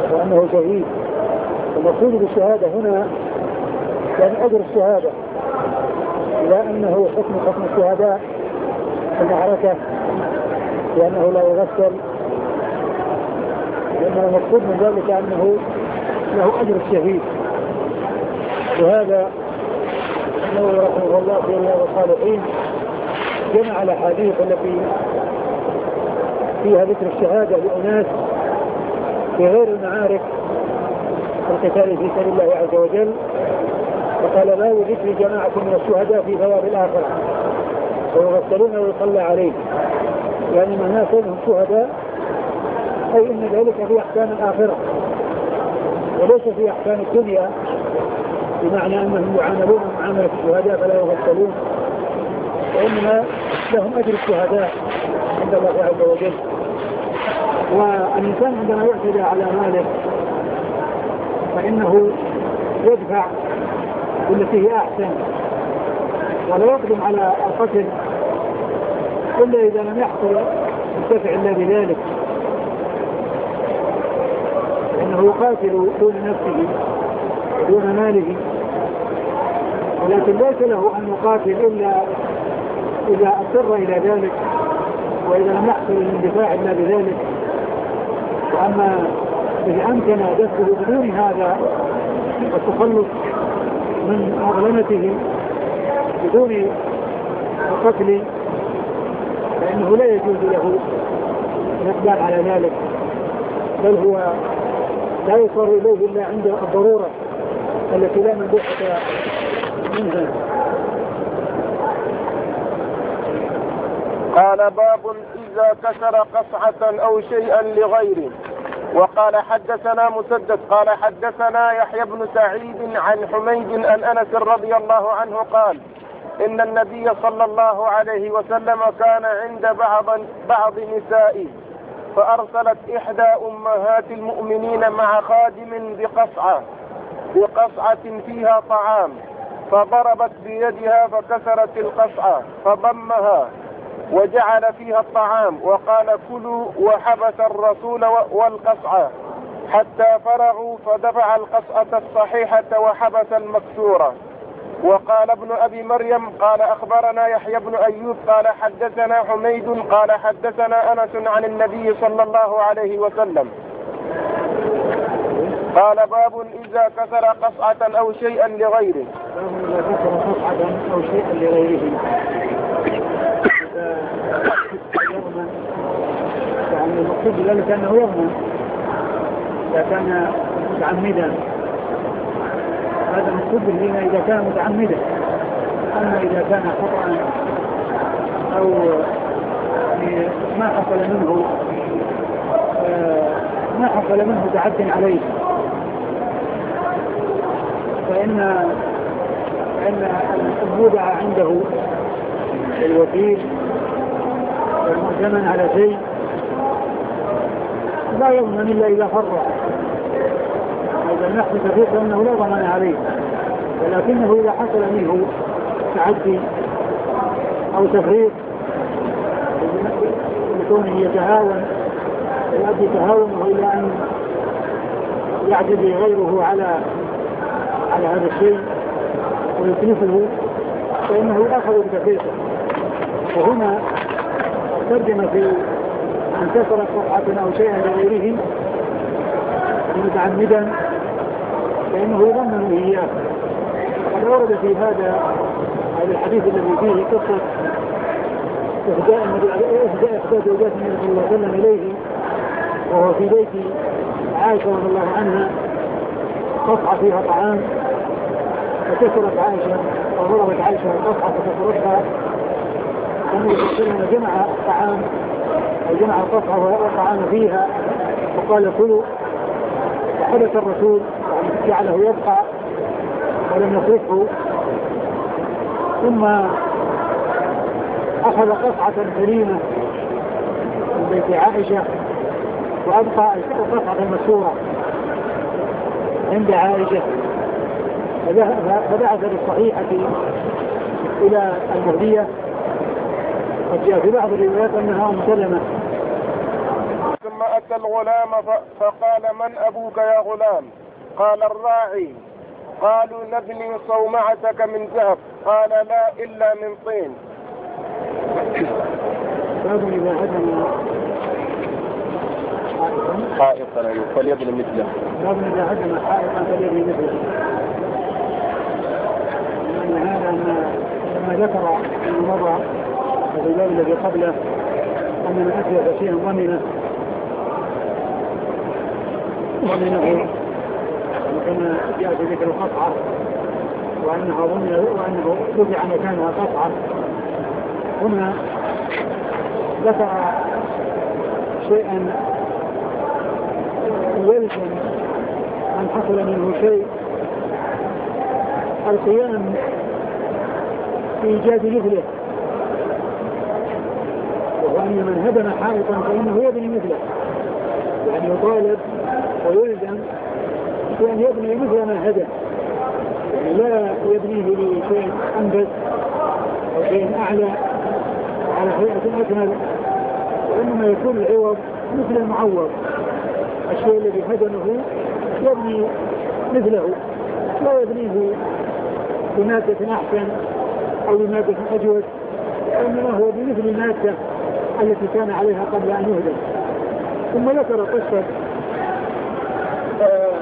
B: وأنه شهيد. المقصود بالشهادة هنا يعني أجر الشهادة، لا أنه حكم حكم الشهداء في المعركة لأنه لا يغسل، لأن المقصود من ذلك أنه له أجر الشهيد. وهذا النووي رحمه الله في رياض الصالحين جمع الأحاديث التي فيها ذكر الشهادة لأناس في غير المعارك القتال في سبيل الله عز وجل، فقال باب ذكر جماعة من الشهداء في ثواب الآخرة ويغسلون ويصلى عليه، يعني معناه كونهم شهداء أي إن ذلك في أحكام الآخرة وليس في أحكام الدنيا، بمعنى أنهم يعاملون معاملة الشهداء فلا يغسلون، وإنما لهم أجر الشهداء عند الله عز وجل. والإنسان عندما يعتدى على ماله فإنه يدفع بالتي هي أحسن ولا يقدم على القتل إلا إذا لم يحصل الدفع إلا بذلك، لأنه يقاتل دون نفسه دون ماله، ولكن ليس له أن يقاتل إلا إذا اضطر إلى ذلك وإذا لم يحصل الاندفاع إلا بذلك. وأما إذا أمكن دفعه بدون هذا والتخلص من مظلمته بدون القتل فإنه لا يجوز له الإقبال على ذلك، بل هو لا يصر إليه إلا عند الضرورة التي لا مندوحة منها.
A: قال باب إذا كسر قصعة أو شيئا لغيره. وقال حدثنا مسدد قال حدثنا يحيى بن سعيد عن حميد عن أنس رضي الله عنه قال إن النبي صلى الله عليه وسلم كان عند بعض بعض نسائه فأرسلت إحدى أمهات المؤمنين مع خادم بقصعة بقصعة فيها طعام، فضربت بيدها فكسرت القصعة فضمها وجعل فيها الطعام وقال كلوا، وحبس الرسول والقصعة حتى فرغوا فدفع القصعة الصحيحة وحبس المكسورة. وقال ابن أبي مريم قال أخبرنا يحيى بن أيوب قال حدثنا حميد قال حدثنا أنس عن النبي صلى الله عليه وسلم قال باب إذا كسر قصعة أو شيئا لغيره.
B: إذا كسر قصعة أو شيئا لغيره يعني المقصود بذلك أنه يضمن إذا كان متعمدا، هذا المقصود به إذا كان متعمدا. أما إذا كان خطأ أو ما حصل منه ما حصل منه تعد عليه فإن فإن المودع عنده الوكيل والمؤتمن على شيء لا يضمن إلا إذا فرع، إذا نحن تفيق أنه لا ضمان عليه، ولكنه إذا حصل منه تعدي أو تفريط لكونه يتهاون ويؤدي تهاونه إلى أن يعتدي غيره على على هذا الشيء ويتلفه فإنه أخذ بتفريطه. وهنا ترجم في أن كسرت قطعة أو شيئا لغيره متعمدا فإنه يضمن إياه. وقد ورد في هذا هذا الحديث الذي فيه قصة إهداء إحدى زوجات النبي صلى الله عليه وسلم إليه وهو في بيت عائشة رضي الله عنها قطعة فيها طعام فكسرت عائشة وضربت عائشة القطعة فكسرتها، النبي صلى الله عليه وسلم جمع الطعام وجمع القطعة والطعام فيها وقال كلوا، وحدث الرسول يعني جعله يبقى ولم يصرفه، ثم أخذ قطعة سليمة من بيت عائشة وأبقى القطعة المسورة عند عائشة فبعث بالصحيحة إلى المهدية. قد جاء في بعض الروايات أنها أم سلمة.
A: ثم ثم أتى الغلام فقال من أبوك يا غلام؟ قال الراعي. قالوا نبني صومعتك من ذهب. قال لا إلا من طين. حائطا فليبني مثله.
B: رغم إذا هدم حائطا فليبني مثله. يعني هذا لما ذكر أنه مضى في الباب الذي قبله أن من أتلف شيئا ضمنه ضمنه كما جاء في ذكر القطعة وأنها ضمنه وأنه دفع مكانها قطعة. هنا ذكر شيئا يلزم أن حصل منه شيء القيام في إيجاد مثله، وهو أن من هدم حائطا فإنه يبني مثله، يعني يطالب ويلزم بأن يبني مثل ما هدم، يعني لا يبنيه لشيء أنبت أو شيء أعلى على هيئة أكمل، وإنما يكون العوض مثل المعوض، الشيء الذي هدمه يبني مثله، لا يبنيه بمادة أحسن أو بمادة أجود، وإنما هو بمثل المادة التي كان عليها قبل أن يهدم. ثم ذكر قصة آه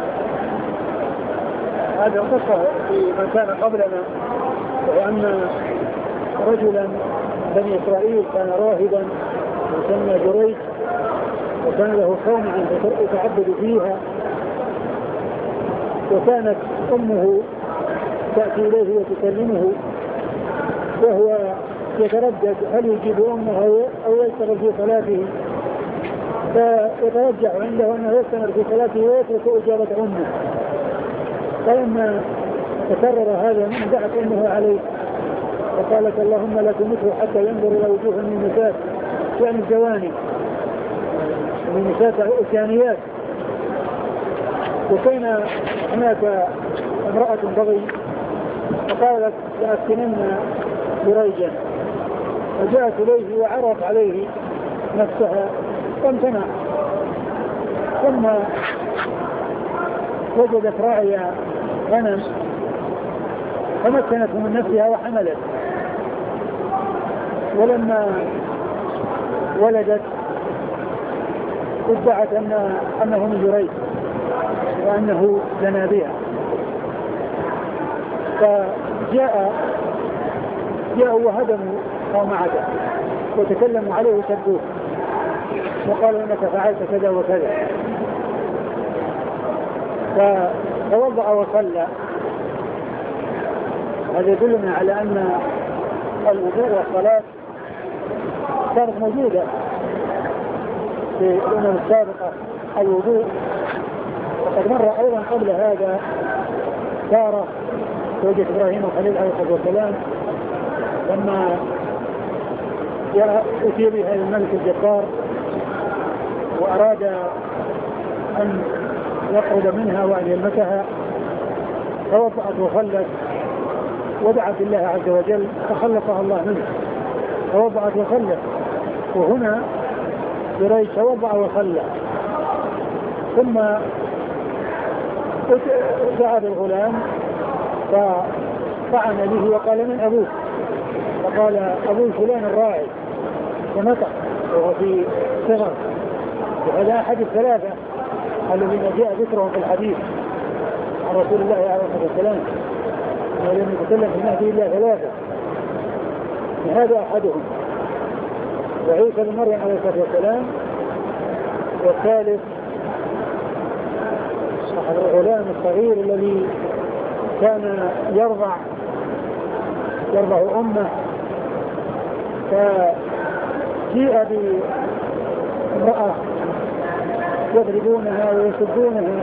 B: هذا القصة في من كان قبلنا، وأن رجلا بني إسرائيل كان راهبا يسمى جريج، وكان له صومعا يتعبد فيها، وكانت أمه تأتي إليه وتكلمه وهو يتردد هل يجيب أمه أو يستمر في صلاته، فيترجح عنده أنه يستمر في صلاته ويترك إجابة أمه. فلما تكرر هذا من دعت أمه عليه وقالت اللهم لا تمته حتى ينظر إلى وجوه النساء، يعني الجوانب النساء الإنسانيات. وكان هناك امرأة بغي فقالت لأسكنن جريجا، فجاءت إليه وعرض عليه نفسها فامتنع، ثم وجدت راعي غنم فمكنت من نفسها وحملت، ولما ولدت ادعت أن أنه من جريج وأنه لنا بها. فجاء جاءوا وهدموا صومعته وتكلموا عليه وسبوه وقالوا انك فعلت كذا وكذا، فتوضأ وصلى. هذا يدلنا على ان الوضوء والصلاة كانت موجودة في الأمم السابقة. الوضوء وقد مر أيضا قبل هذا سارة زوجة إبراهيم الخليل عليه الصلاة والسلام لما جاء أتي بها الملك الجبار وأراد أن يقرب منها وأن يلمسها، توضأت وصلت ودعت الله عز وجل فخلصها الله منه. توضأت وصلت، وهنا جريج توضأ وصلى، ثم دعا بالغلام فطعن به وقال من أبوك؟ فقال أبو فلان الراعي، ونطق وهو في صغر. وهذا أحد الثلاثة الذين جاء ذكرهم في الحديث عن رسول الله عليه الصلاة والسلام ولم يتكلم في المهدي إلا ثلاثة، وهذا أحدهم وعيسى بن مريم عليه الصلاة والسلام، والثالث الغلام الصغير الذي كان يرضع يرضع أمه، فجيء بامرأة يضربونها ويسبونها،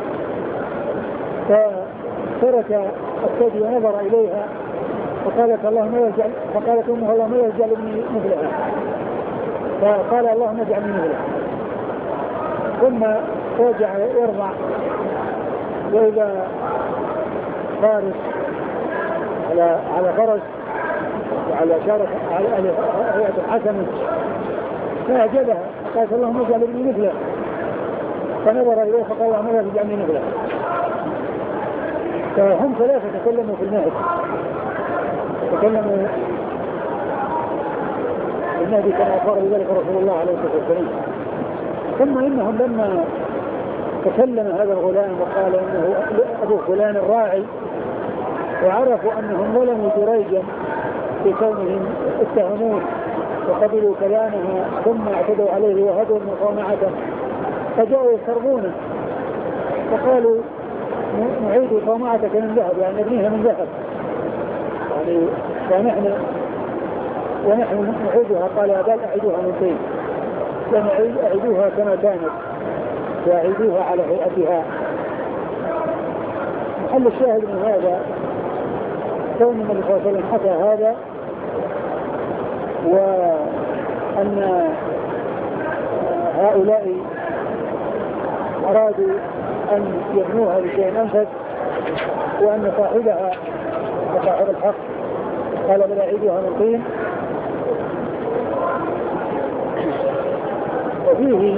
B: فترك الثدي ونظر إليها فقالت اللهم يجعل فقالت أمه اللهم يجعل ابني مثلها، فقال اللهم اجعلني مثلها. ثم رجع يرضع، وإذا فارس على على فرس وعلى شارة على هيئة حسنة فأعجبها قال اللهم اجعل ابني مثله، فنظر إليه فقال اللهم لا تجعلني مثله. فهم ثلاثة تكلموا في المهد، تكلموا في المهد كما أخبر بذلك رسول الله عليه الصلاة والسلام. ثم إنهم لما تكلم هذا الغلام وقال إنه أبو فلان الراعي، وعرفوا أنهم ظلموا جريجا في كونهم اتهموه وقبلوا كلامه ثم اعتدوا عليه وهدوا مقامعته، فجاءوا يسربونه فقالوا نعيد قامعتك من ذهب، يعني نبنيها من ذهب يعني ونحن ونحن نعيدها. قال بل أعيدوها من طين، أعيدوها كما كانت وأعيدوها على هيئتها. محل الشاهد من هذا كون النبي صلى الله عليه وسلم حكى هذا، وأن هؤلاء أرادوا أن يبنوها بشيء أنفس، وأن صاحبها وصاحب الحق قال بل أعيدوها من طين. وفيه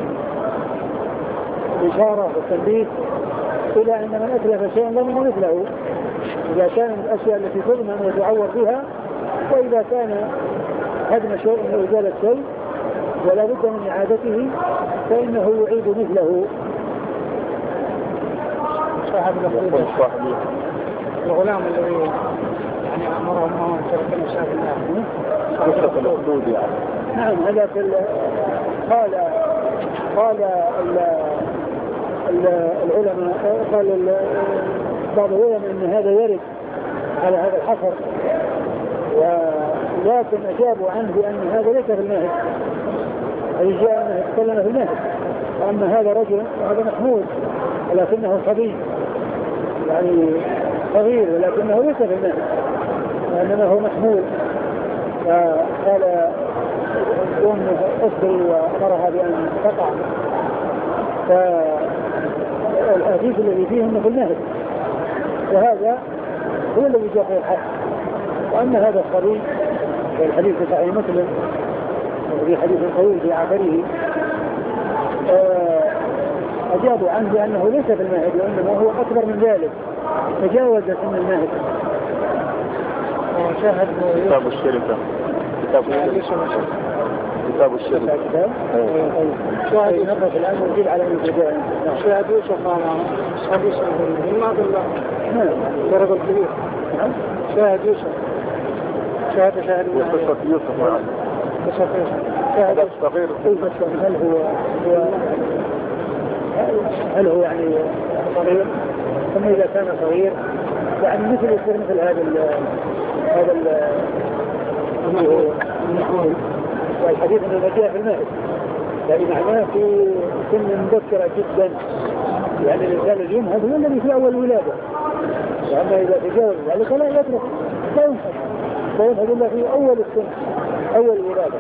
B: إشارة والتنبيه إلى أن من أتلف شيئا ضمن مثله، إذا كان من الأشياء التي تضمن ويتعور بها، وإذا كان هدم شيء وإزالة شيء ولا بد من إعادته فإنه يعيد مثله. صاحب الغلام الذي يعني أمرهم أمام شركة المشاهد الله نعم هذا قال قال العلماء قال بعض العلماء أن هذا يرد على هذا الحصر، ولكن أجابوا عنه بأن هذا ليس في المهد، أي جاء أنه يتكلم في المهد، وأما هذا رجل وهذا محمود ولكنه صغير يعني صغير ولكنه ليس في المهد وإنما هو محمود. فقال أمه أصبري وأمرها بأن تقع. فالحديث الذي فيه أنه في المهد، وهذا هو الذي جاء في الحق. وأن هذا الصبي والحديث في صحيح مسلم وفي حديث طويل في آخره أجابوا عنه بأنه ليس في المهد وإنما هو أكبر من ذلك، تجاوز سن المهد. وشاهد
A: كتاب الشركة كتاب الشركة كتاب الشركة
B: شاهد نقف الآن وجيب على الابتداء. شاهد يوسف معنا شاهد يوسف ما بالله نعم درب الكبير شاهد يوسف شاهد شاهد
A: يوسف يوسف معنا
B: شاهد الصغير. هل هو هل هو يعني صغير؟ ثم إذا كان صغير يعني مثل يصير مثل هذا ال هذا المحمول. والحديث انه جاء في المهد يعني معناه في سن مبكرة جدا، يعني الإنسان اليمهد هو الذي في أول ولادة، وأما إذا تجاوز ذلك لا يترك لا يمهد لا يمهد إلا في أول السن أول ولادة.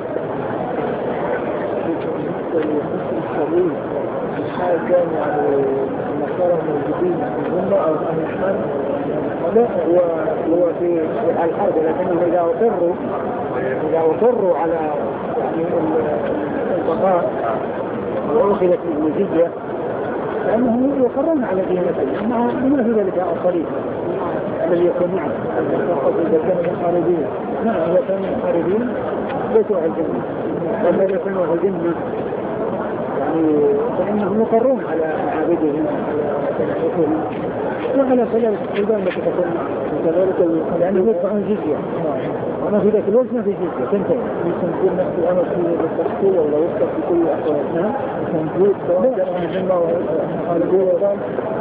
B: الحال كان يعني المسارة موجودين هم أو الإحمال لا هو هو في الحرب، لكنهم إذا أصروا إذا أصروا على يعني البقاء وأخذت الوزية لأنهم يقرون على دينتهم مع بما في ذلك الصليب الذي يكون معه إذا كانوا محاربين. نعم إذا كانوا محاربين ليسوا على الجنة، وما يكونوا على الجنة يعني فإنهم يقرون على معابدهم على تنحيفهم وعلى خلال الحلبان التي تكون كذلك لأنهم يدفعون جزية، وما في ذلك الوقت ما في جزية تنتهي. يمكن نفس الأمر في التحصيل ولا يفتح في كل أحوالنا تنجيب سواء كان من جنة وخالدين وضام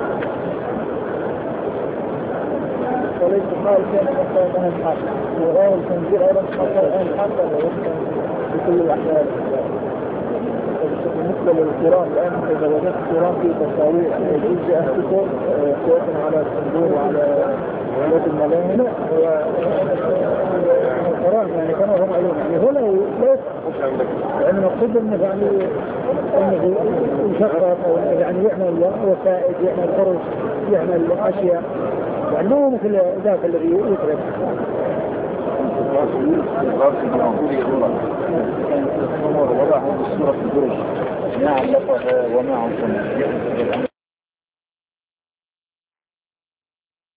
B: وليس قال كان مثلا من الحق وغير التنجيل أيضا حصل عن الحق ولا يفتح في كل الأحوال. بالنسبة للكرام الآن إذا وجدت كرام في تصاوير جزء أهتكم سواء على الصندوق وعلى ولاد الملاهي لا هو الكرام يعني كانوا هم عليهم يعني هو لا يفتح لأن مقصود أنه يعني أنه يشغل أو يعني يعمل وسائد يعمل فرش يعمل أشياء يعني مو مثل ذاك الذي يترك. وضعه بالصورة في الدرج ما علقها وما عصمها.